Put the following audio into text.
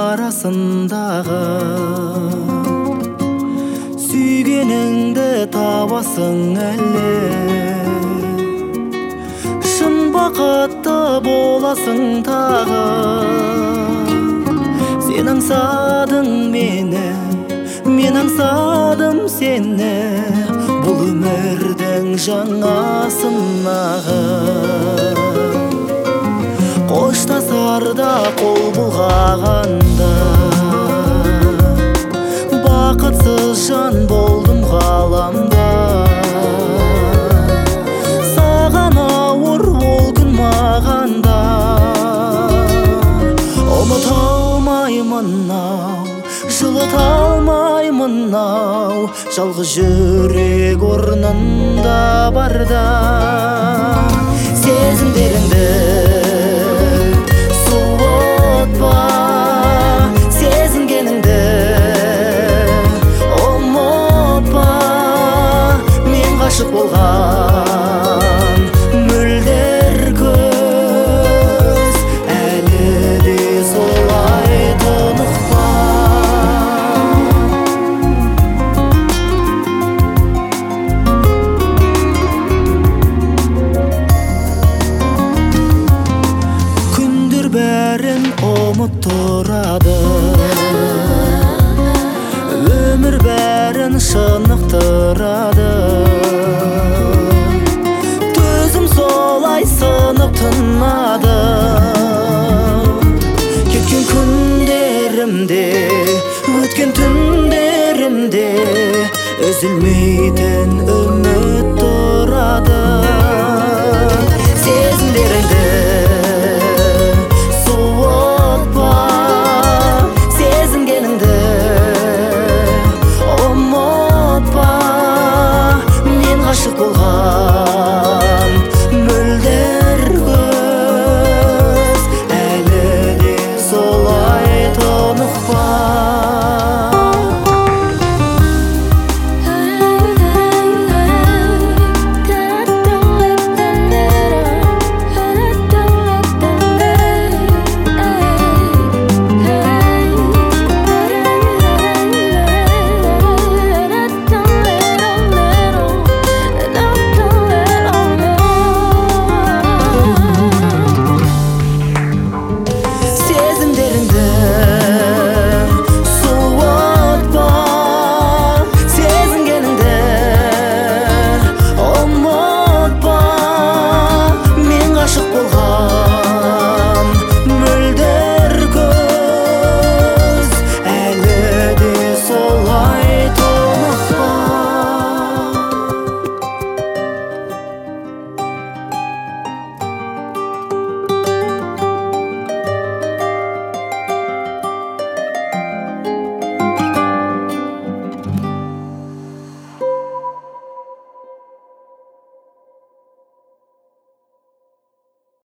арасындағы сүйгеніңді табасың әлі, шын бақытты боласың тағы. Сен аңсадың мені, мен аңсадым сені, бұл өмірдің жаңа сынағы. Қоштасарда қол бұлғағанда бақытсыз жан болдым ғаламда. Саған ауыр ол күн мағанда, ұмыта алмаймын-ау, жылыта алмаймын-ау, жалғыз жүрек орнында барда. Сезімдеріңді суытпа, сезінгеніңді ұмытпа. Мен ғашық болған мөлдір көз әлі де солай тұнықпа. Күндер бәрін ұмыттырады, өмір бәрін шынықтырады. Төзім солай сынып тынады.